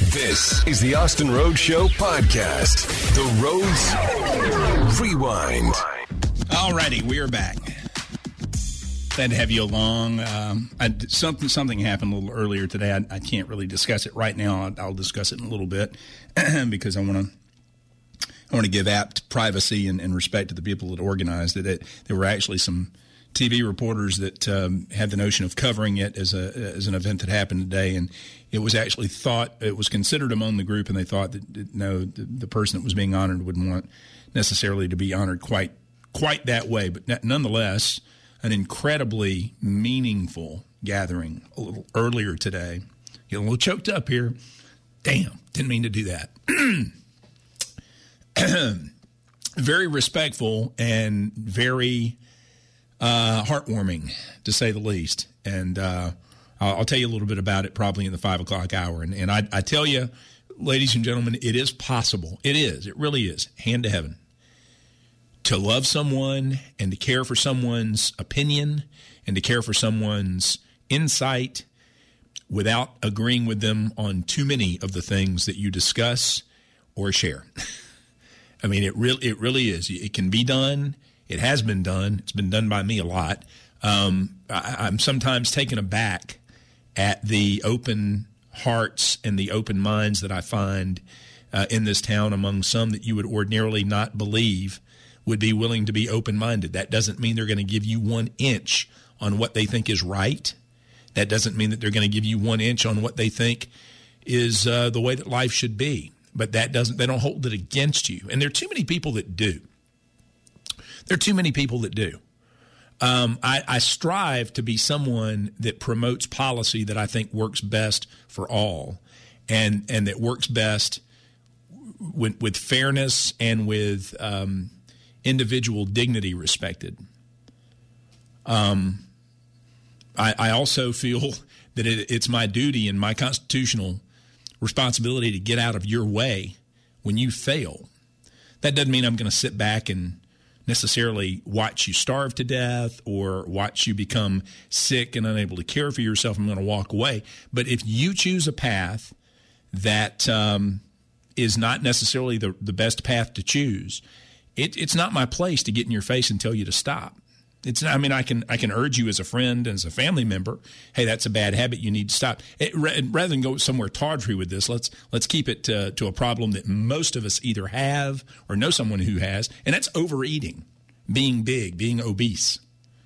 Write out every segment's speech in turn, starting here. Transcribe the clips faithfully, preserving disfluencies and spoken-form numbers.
This is the Austin Rhodes Show podcast. The Rhodes Rewind. All righty, we are back. Glad to have you along. Um, I, something something happened a little earlier today. I, I can't really discuss it right now. I'll, I'll discuss it in a little bit because I want to I want to give apt privacy and, and respect to the people that organized it. it. There were actually some T V reporters that um, had the notion of covering it as a as an event that happened today, and it was actually thought it was considered among the group, and they thought that, that no, the, the person that was being honored wouldn't want necessarily to be honored quite quite that way, but nonetheless, an incredibly meaningful gathering a little earlier today. Get a little choked up here. Damn, didn't mean to do that. Very respectful and very uh, heartwarming, to say the least. And uh, I'll, I'll tell you a little bit about it probably in the five o'clock hour. And, and I, I tell you, ladies and gentlemen, it is possible. It is. It really is. Hand to heaven. To love someone and to care for someone's opinion and to care for someone's insight without agreeing with them on too many of the things that you discuss or share. I mean, it really, it really is. It can be done. It has been done. It's been done by me a lot. Um, I, I'm sometimes taken aback at the open hearts and the open minds that I find uh, in this town among some that you would ordinarily not believe would be willing to be open-minded. That doesn't mean they're going to give you one inch on what they think is right. That doesn't mean that they're going to give you one inch on what they think is uh, the way that life should be. But that doesn't, they don't hold it against you. And there are too many people that do. There are too many people that do. Um, I, I strive to be someone that promotes policy that I think works best for all, and and that works best with, with fairness and with um, individual dignity respected. Um, I, I also feel that it, it's my duty and my constitutional responsibility to get out of your way when you fail. That doesn't mean I'm going to sit back and necessarily watch you starve to death or watch you become sick and unable to care for yourself. I'm going to walk away. But if you choose a path that um, is not necessarily the, the best path to choose, it, it's not my place to get in your face and tell you to stop. It's not, I mean, I can I can urge you as a friend and as a family member, hey, that's a bad habit. You need to stop. It, rather than go somewhere tawdry with this, let's let's keep it to, to a problem that most of us either have or know someone who has, and that's overeating, being big, being obese.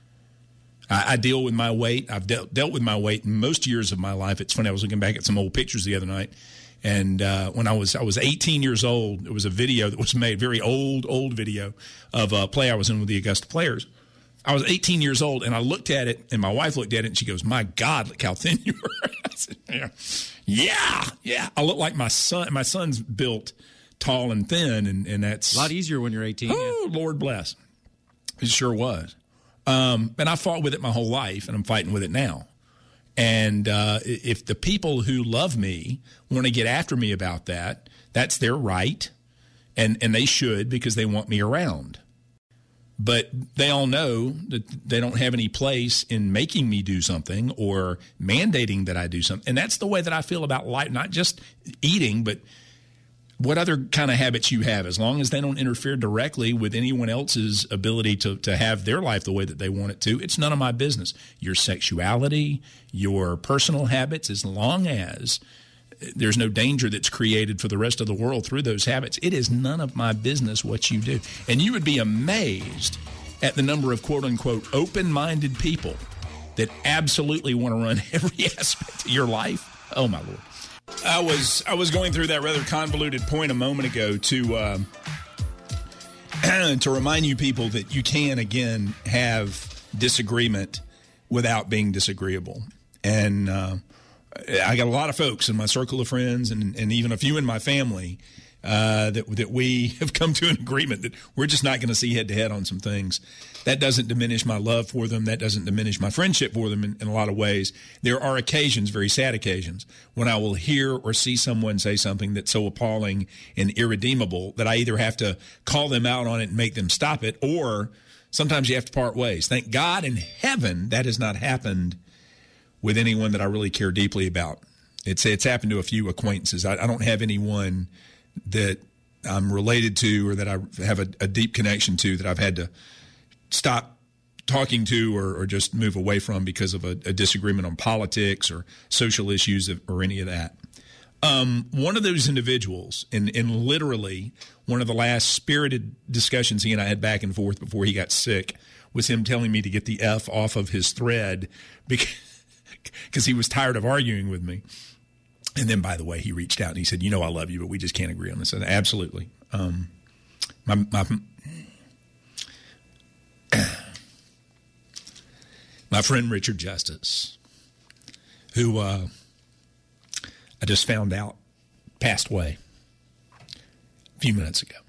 I, I deal with my weight. I've dealt, dealt with my weight in most years of my life. It's funny. I was looking back at some old pictures the other night, and uh, when I was I was eighteen years old, there was a video that was made, very old, old video of a play I was in with the Augusta Players. I was eighteen years old, and I looked at it, and my wife looked at it, and she goes, "My God, look how thin you were." I said, yeah, yeah, yeah. I look like my son. My son's built tall and thin, and, and that's a lot easier when you're eighteen. Oh, yeah. Lord bless. It sure was. Um, and I fought with it my whole life, and I'm fighting with it now. And uh, if the people who love me want to get after me about that, that's their right, and, and they should, because they want me around. But they all know that they don't have any place in making me do something or mandating that I do something. And that's the way that I feel about life, not just eating, but what other kind of habits you have. As long as they don't interfere directly with anyone else's ability to, to have their life the way that they want it to, it's none of my business. Your sexuality, your personal habits, as long as there's no danger that's created for the rest of the world through those habits, it is none of my business what you do. And you would be amazed at the number of quote-unquote open-minded people that absolutely want to run every aspect of your life. Oh, my Lord. I was I was going through that rather convoluted point a moment ago to uh, to remind you people that you can, again, have disagreement without being disagreeable. And uh I got a lot of folks in my circle of friends and, and even a few in my family uh, that that we have come to an agreement that we're just not going to see head-to-head on some things. That doesn't diminish my love for them. That doesn't diminish my friendship for them in, in a lot of ways. There are occasions, very sad occasions, when I will hear or see someone say something that's so appalling and irredeemable that I either have to call them out on it and make them stop it, or sometimes you have to part ways. Thank God in heaven that has not happened with anyone that I really care deeply about. It's it's happened to a few acquaintances. I, I don't have anyone that I'm related to or that I have a, a deep connection to that I've had to stop talking to or, or just move away from because of a, a disagreement on politics or social issues or any of that. Um, one of those individuals, and, and literally one of the last spirited discussions he and I had back and forth before he got sick, was him telling me to get the F off of his thread because, because he was tired of arguing with me. And then, by the way, he reached out and he said, you know, I love you, but we just can't agree on this. And absolutely. Um, my, my, my friend Richard Justice, who uh, I just found out passed away a few minutes ago.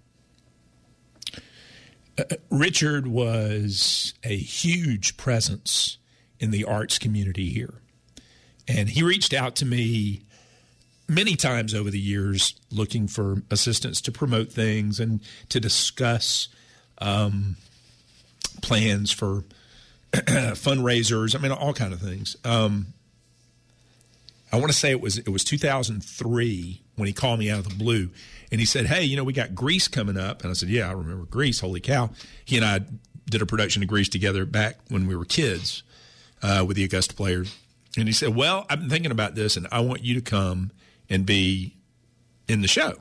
Uh, Richard was a huge presence in the arts community here. And he reached out to me many times over the years looking for assistance to promote things and to discuss um, plans for fundraisers. I mean, all kind of things. Um, I want to say it was it was two thousand three when he called me out of the blue, and he said, hey, you know, we got Grease coming up. And I said, yeah, I remember Grease. Holy cow. He and I did a production of Grease together back when we were kids uh, with the Augusta Players. And he said, well, I've been thinking about this, and I want you to come and be in the show.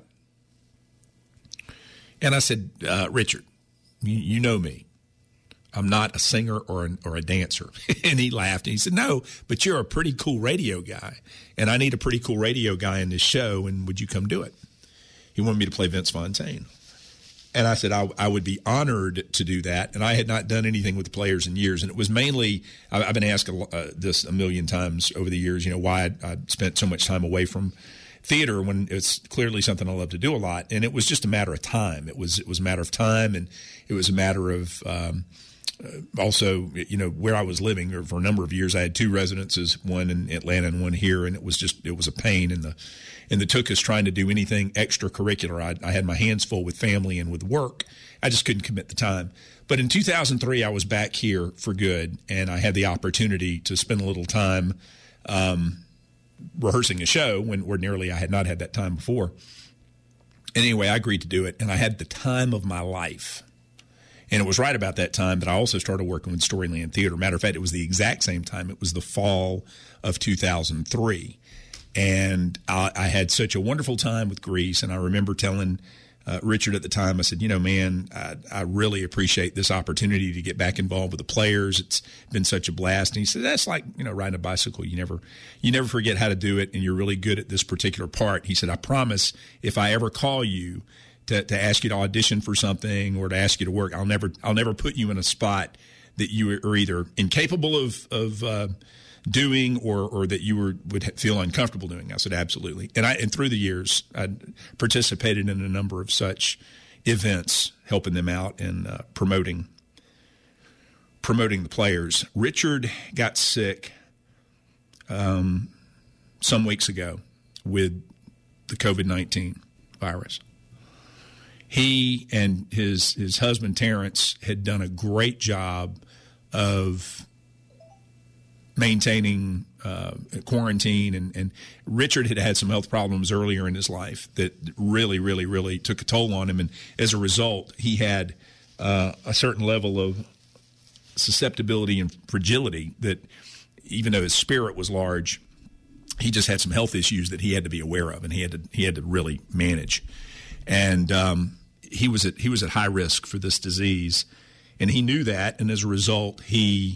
And I said, uh, Richard, you, you know me. I'm not a singer or an, or a dancer. And he laughed, and he said, no, but you're a pretty cool radio guy, and I need a pretty cool radio guy in this show, and would you come do it? He wanted me to play Vince Fontaine. And I said I, I would be honored to do that. And I had not done anything with the Players in years. And it was mainly – I've been asked uh, this a million times over the years, you know, why I'd, I'd spent so much time away from theater when it's clearly something I love to do a lot. And it was just a matter of time. It was it was a matter of time, and it was a matter of um, uh, also, you know, where I was living. Or for a number of years, I had two residences, one in Atlanta and one here, and it was just – it was a pain in the – and the took us trying to do anything extracurricular. I, I had my hands full with family and with work. I just couldn't commit the time. But in two thousand three, I was back here for good, and I had the opportunity to spend a little time um, rehearsing a show when ordinarily I had not had that time before. And anyway, I agreed to do it, and I had the time of my life. And it was right about that time that I also started working with Storyland Theater. Matter of fact, it was the exact same time. It was the fall of two thousand three. And I, I had such a wonderful time with Grease, and I remember telling uh, Richard at the time, I said, you know, man, I, I really appreciate this opportunity to get back involved with the Players. It's been such a blast. And he said, that's like, you know, riding a bicycle. You never you never forget how to do it, and you're really good at this particular part. He said, I promise if I ever call you to, to ask you to audition for something or to ask you to work, I'll never I'll never put you in a spot that you are either incapable of of uh, doing or or that you were would feel uncomfortable doing. I said, absolutely. And I and through the years, I participated in a number of such events, helping them out and uh, promoting promoting the Players. Richard got sick um, some weeks ago with the COVID nineteen virus. He and his his husband, Terrence, had done a great job of maintaining uh, quarantine, and, and Richard had had some health problems earlier in his life that really, really, really took a toll on him. And as a result, he had uh, a certain level of susceptibility and fragility that even though his spirit was large, he just had some health issues that he had to be aware of, and he had to he had to really manage. And um, he was at he was at high risk for this disease, and he knew that, and as a result, he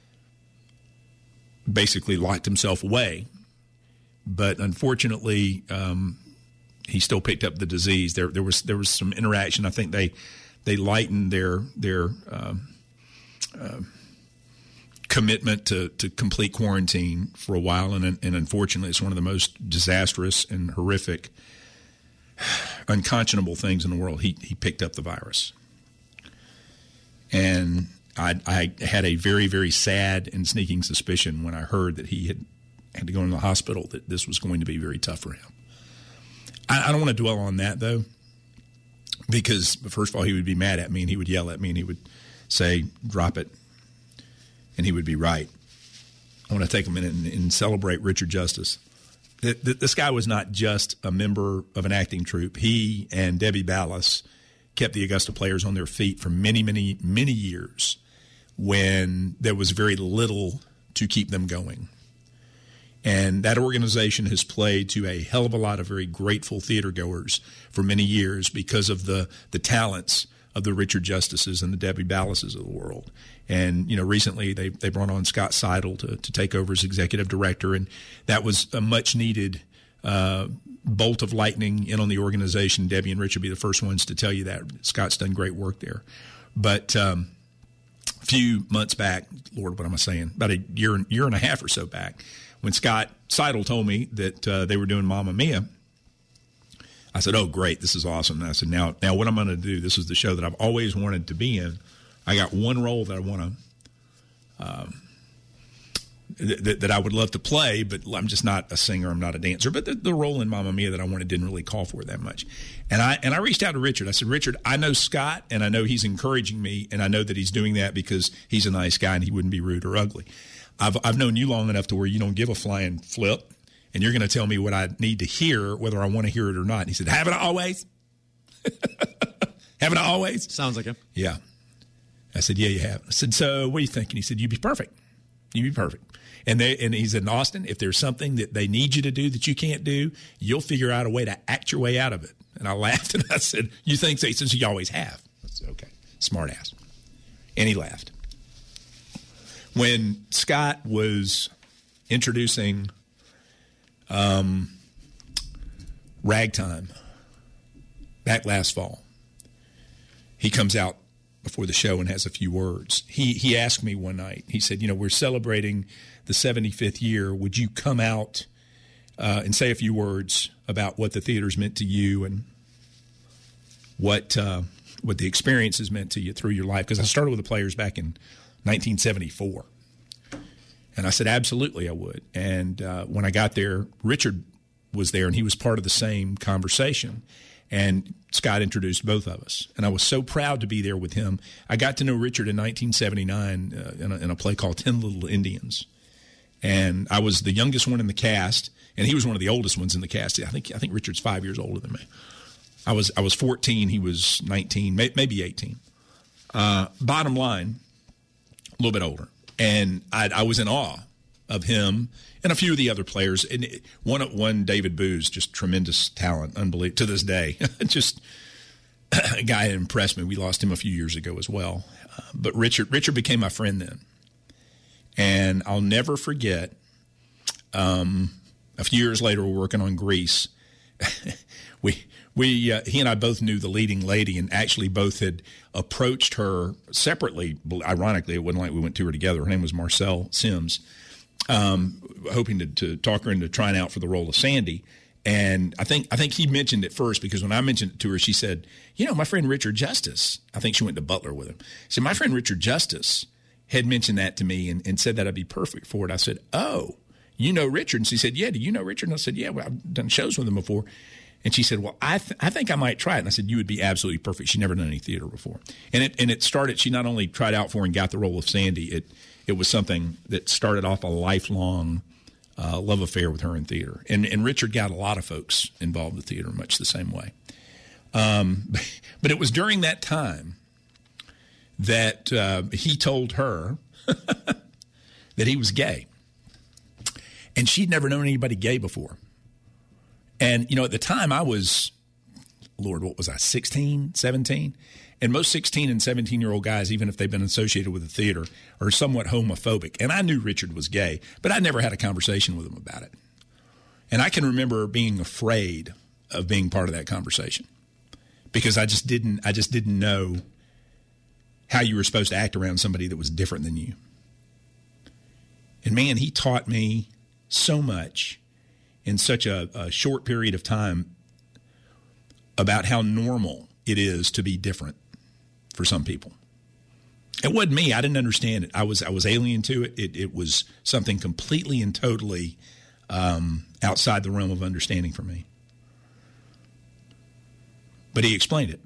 basically locked himself away. But unfortunately, um, he still picked up the disease. There, there was there was some interaction. I think they they lightened their their um, uh, commitment to, to complete quarantine for a while, and and unfortunately, it's one of the most disastrous and horrific, unconscionable things in the world. He he picked up the virus, and I, I had a very, very sad and sneaking suspicion when I heard that he had had to go into the hospital that this was going to be very tough for him. I, I don't want to dwell on that, though, because, first of all, he would be mad at me, and he would yell at me, and he would say, drop it, and he would be right. I want to take a minute and, and celebrate Richard Justice. this guy was not just a member of an acting troupe. He and Debbie Ballas kept the Augusta Players on their feet for many, many, many years when there was very little to keep them going. And that organization has played to a hell of a lot of very grateful theater goers for many years because of the, the talents of the Richard Justices and the Debbie Ballases of the world. And, you know, recently they, they brought on Scott Seidel to, to take over as executive director, and that was a much-needed uh, bolt of lightning in on the organization. Debbie and Richard will be the first ones to tell you that. Scott's done great work there. But um, a few months back, Lord, what am I saying, about a year, year and a half or so back, when Scott Seidel told me that uh, they were doing Mamma Mia, I said, oh, great, this is awesome. And I said, now, now what I'm going to do, this is the show that I've always wanted to be in. I got one role that I want to, um, th- that I would love to play, but I'm just not a singer. I'm not a dancer. But the, the role in Mamma Mia that I wanted didn't really call for it that much. And I and I reached out to Richard. I said, Richard, I know Scott, and I know he's encouraging me, and I know that he's doing that because he's a nice guy and he wouldn't be rude or ugly. I've I've known you long enough to where you don't give a flying flip, and you're going to tell me what I need to hear, whether I want to hear it or not. And he said, haven't I always? Haven't I always? Sounds like him. Yeah. I said, yeah, you have. I said, so what do you think? And he said, you'd be perfect. You'd be perfect. And they and he said, in Austin, if there's something that they need you to do that you can't do, you'll figure out a way to act your way out of it. And I laughed, and I said, you think so? He says, you always have. I said, okay, smart ass. And he laughed. When Scott was introducing um, Ragtime back last fall, he comes out before the show and has a few words. He he asked me one night, he said, you know, we're celebrating the seventy-fifth year. Would you come out uh, and say a few words about what the theater's meant to you and what uh, what the experience has meant to you through your life? Because I started with the Players back in nineteen seventy-four. And I said, absolutely, I would. And uh, when I got there, Richard was there, and he was part of the same conversation. And Scott introduced both of us. And I was so proud to be there with him. I got to know Richard in nineteen seventy-nine uh, in, a, in a play called Ten Little Indians. And I was the youngest one in the cast, and he was one of the oldest ones in the cast. I think I think Richard's five years older than me. I was I was fourteen, he was nineteen, may, maybe eighteen. Uh, bottom line, a little bit older. And I, I was in awe of him and a few of the other players. And one, one David Booz, just tremendous talent, unbelievable to this day. Just a guy that impressed me. We lost him a few years ago as well. Uh, but Richard, Richard became my friend then. And I'll never forget, um, a few years later, we're working on Grease. we we uh, he and I both knew the leading lady, and actually both had approached her separately. Ironically, it wasn't like we went to her together. Her name was Marcelle Sims, um, hoping to, to talk her into trying out for the role of Sandy. And I think I think he mentioned it first, because when I mentioned it to her, she said, you know, my friend Richard Justice, I think she went to Butler with him. She said, my friend Richard Justice had mentioned that to me and, and said that I'd be perfect for it. I said, oh, you know Richard? And she said, yeah, do you know Richard? And I said, yeah, well, I've done shows with him before. And she said, well, I th- I think I might try it. And I said, you would be absolutely perfect. She'd never done any theater before. And it and it started, she not only tried out for and got the role of Sandy, it it was something that started off a lifelong uh, love affair with her in theater. And and Richard got a lot of folks involved with theater much the same way. Um, but it was during that time that uh, he told her that he was gay. And she'd never known anybody gay before. And, you know, at the time I was, Lord, what was I, sixteen, seventeen? And most sixteen and seventeen-year-old guys, even if they've been associated with the theater, are somewhat homophobic. And I knew Richard was gay, but I never had a conversation with him about it. And I can remember being afraid of being part of that conversation, because I just didn't, I just didn't know how you were supposed to act around somebody that was different than you. And, man, he taught me so much in such a, a short period of time about how normal it is to be different for some people. It wasn't me. I didn't understand it. I was I was alien to it. It, it was something completely and totally um, outside the realm of understanding for me. But he explained it.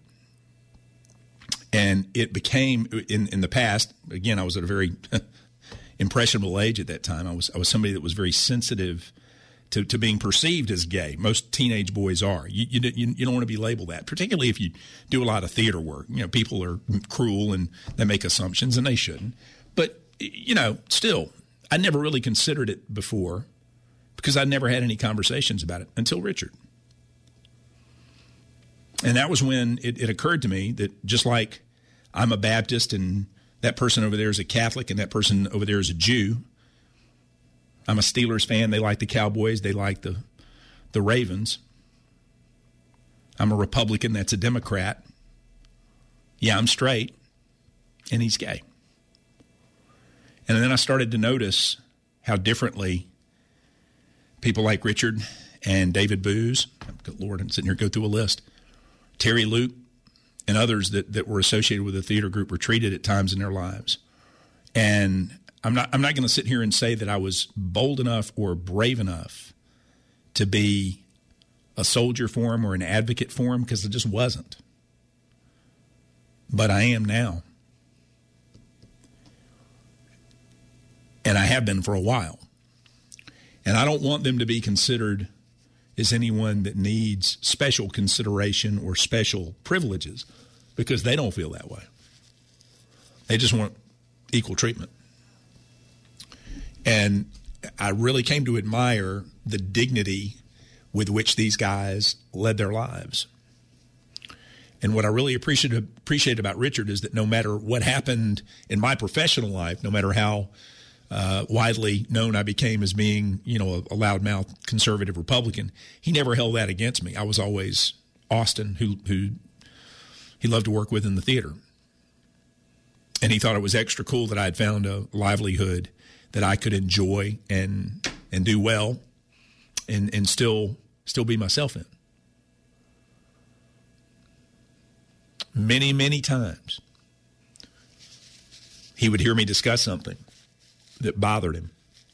And it became, in, in the past, again, I was at a very impressionable age at that time. I was I was somebody that was very sensitive to, to being perceived as gay. Most teenage boys are. You, you, you don't want to be labeled that, particularly if you do a lot of theater work. You know, people are cruel and they make assumptions, and they shouldn't. But, you know, still, I never really considered it before because I never had any conversations about it until Richard. And that was when it, it occurred to me that just like I'm a Baptist and that person over there is a Catholic and that person over there is a Jew, I'm a Steelers fan. They like the Cowboys. They like the the Ravens. I'm a Republican. That's a Democrat. Yeah, I'm straight, and he's gay. And then I started to notice how differently people like Richard and David Booz, good Lord, I'm sitting here go through a list, Terry Luke, and others that, that were associated with the theater group were treated at times in their lives. And I'm not I'm not going to sit here and say that I was bold enough or brave enough to be a soldier for him or an advocate for him, because I just wasn't. But I am now. And I have been for a while. And I don't want them to be considered as anyone that needs special consideration or special privileges, because they don't feel that way. They just want equal treatment. And I really came to admire the dignity with which these guys led their lives. And what I really appreciate, appreciate about Richard is that no matter what happened in my professional life, no matter how uh, widely known I became as being, you know, a, a loudmouth conservative Republican, he never held that against me. I was always Austin, who, who he loved to work with in the theater. And he thought it was extra cool that I had found a livelihood that I could enjoy and and do well and, and still still be myself in. Many, many times he would hear me discuss something that bothered him.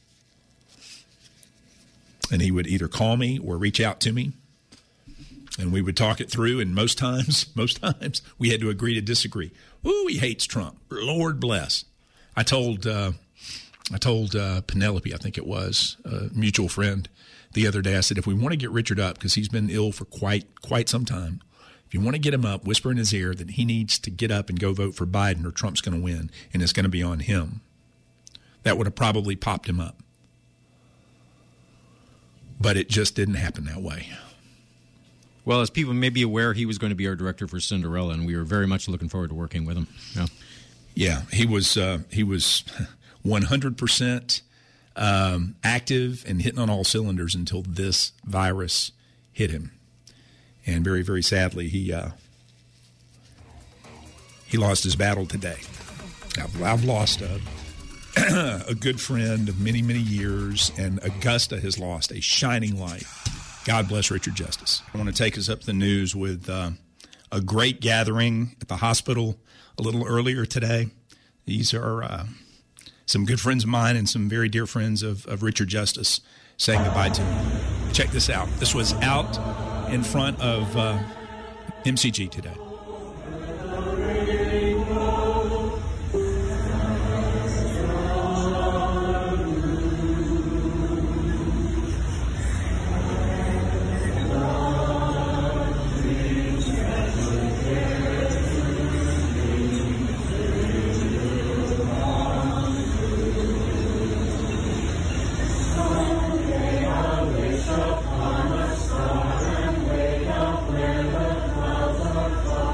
And he would either call me or reach out to me, and we would talk it through, and most times, most times we had to agree to disagree. Ooh, he hates Trump. Lord bless. I told uh, I told uh, Penelope, I think it was, a mutual friend, the other day, I said, if we want to get Richard up, because he's been ill for quite quite some time, if you want to get him up, whisper in his ear that he needs to get up and go vote for Biden or Trump's going to win, and it's going to be on him. That would have probably popped him up. But it just didn't happen that way. Well, as people may be aware, he was going to be our director for Cinderella, and we were very much looking forward to working with him. Yeah, yeah he was uh, he was one hundred percent um, active and hitting on all cylinders until this virus hit him. And very, very sadly, he uh, he lost his battle today. I've, I've lost a, a good friend of many, many years, and Augusta has lost a shining light. God bless Richard Justice. I want to take us up the news with uh, a great gathering at the hospital a little earlier today. These are uh, some good friends of mine and some very dear friends of, of Richard Justice saying goodbye to him. Check this out. This was out in front of uh, M C G today. Upon a star and wait up where the clouds are far.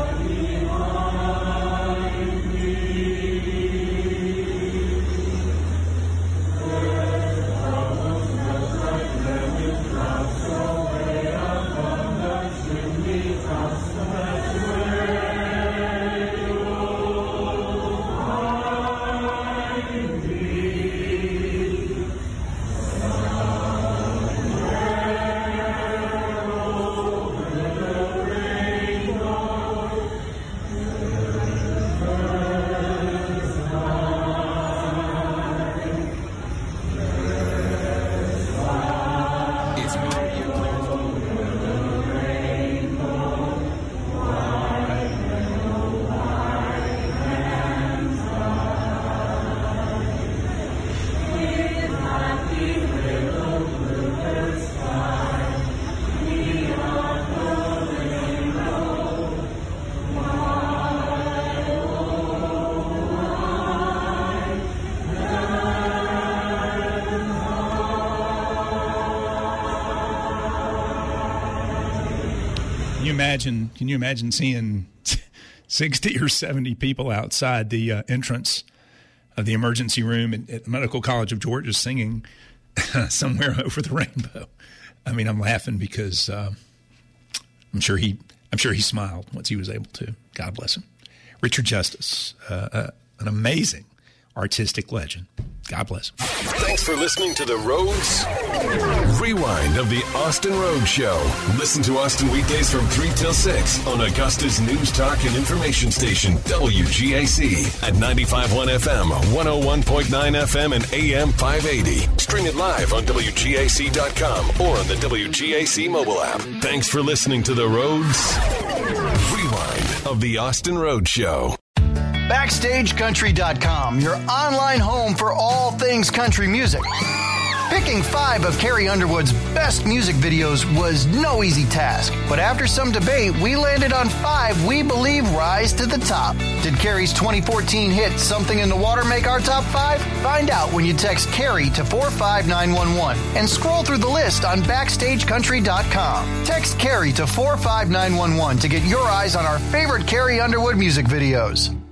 Can you imagine? Can you imagine seeing sixty or seventy people outside the uh, entrance of the emergency room at, at the Medical College of Georgia singing "Somewhere Over the Rainbow"? I mean, I'm laughing because uh, I'm sure he, I'm sure he smiled once he was able to. God bless him. Richard Justice, uh, uh, an amazing artistic legend. God bless him. Thanks for listening to the Rhodes Rewind of the Austin Rhodes Show. Listen to Austin weekdays from three till six on Augusta's News Talk and Information Station, W G A C, at ninety-five point one F M, one oh one point nine F M, and A M five eighty. Stream it live on W G A C dot com or on the W G A C mobile app. Thanks for listening to the Rhodes Rewind of the Austin Rhodes Show. Backstage Country dot com, your online home for all things country music. Picking five of Carrie Underwood's best music videos was no easy task, but after some debate, we landed on five we believe rise to the top. Did Carrie's twenty fourteen hit Something in the Water make our top five? Find out when you text Carrie to four five nine one one and scroll through the list on Backstage Country dot com. Text Carrie to four five nine one one to get your eyes on our favorite Carrie Underwood music videos.